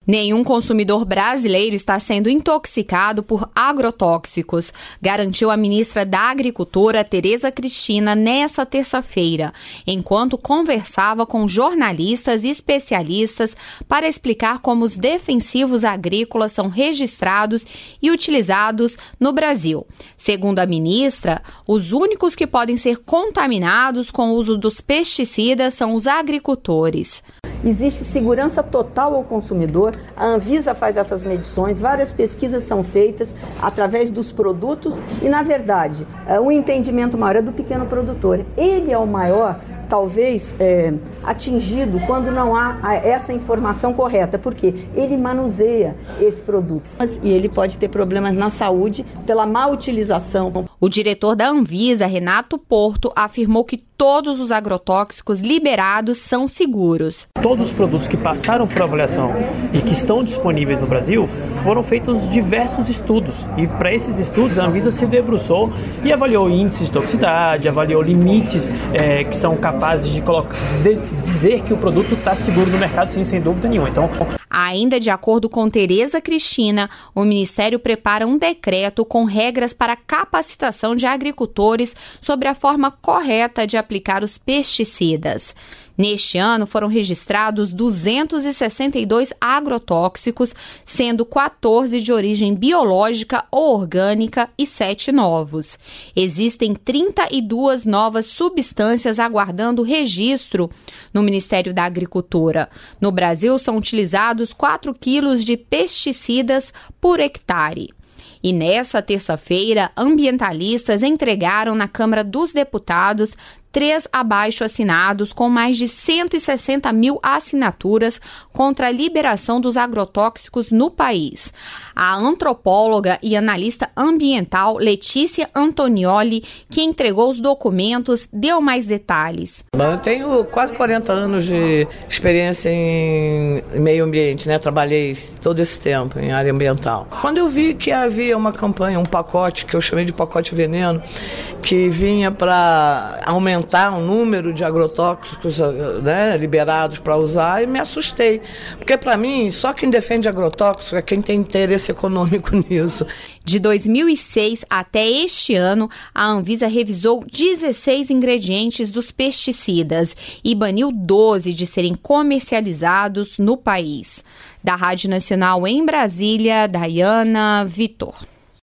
Nenhum consumidor brasileiro está sendo intoxicado por agrotóxicos, garantiu a ministra da Agricultura, Tereza Cristina, nesta terça-feira, enquanto conversava com jornalistas e especialistas para explicar como os defensivos agrícolas são registrados e utilizados no Brasil. Segundo a ministra, os únicos que podem ser contaminados com o uso dos pesticidas são os agricultores. Existe segurança total ao consumidor, a Anvisa faz essas medições, várias pesquisas são feitas através dos produtos e, na verdade, o entendimento maior é do pequeno produtor. Ele é o maior, talvez, atingido quando não há essa informação correta, porque ele manuseia esse produto e ele pode ter problemas na saúde pela má utilização. O diretor da Anvisa, Renato Porto, afirmou que todos os agrotóxicos liberados são seguros. Todos os produtos que passaram por avaliação e que estão disponíveis no Brasil foram feitos diversos estudos. E para esses estudos a Anvisa se debruçou e avaliou índices de toxicidade, avaliou limites que são capazes de dizer que o produto está seguro no mercado, sem dúvida nenhuma. Então, ainda de acordo com Tereza Cristina, o Ministério prepara um decreto com regras para capacitação de agricultores sobre a forma correta de aplicar os pesticidas. Neste ano, foram registrados 262 agrotóxicos, sendo 14 de origem biológica ou orgânica e 7 novos. Existem 32 novas substâncias aguardando registro no Ministério da Agricultura. No Brasil, são utilizados 4 quilos de pesticidas por hectare. E nessa terça-feira, ambientalistas entregaram na Câmara dos Deputados 3 abaixo-assinados com mais de 160 mil assinaturas contra a liberação dos agrotóxicos no país. A antropóloga e analista ambiental Letícia Antonioli, que entregou os documentos, deu mais detalhes. Eu tenho quase 40 anos de experiência em meio ambiente, né? Trabalhei todo esse tempo em área ambiental. Quando eu vi que havia uma campanha, um pacote, que eu chamei de pacote veneno, que vinha para aumentar o número de agrotóxicos, né, liberados para usar, e me assustei. Porque, para mim, só quem defende agrotóxico é quem tem interesse econômico nisso. De 2006 até este ano, a Anvisa revisou 16 ingredientes dos pesticidas e baniu 12 de serem comercializados no país. Da Rádio Nacional em Brasília, Dayana Vitor.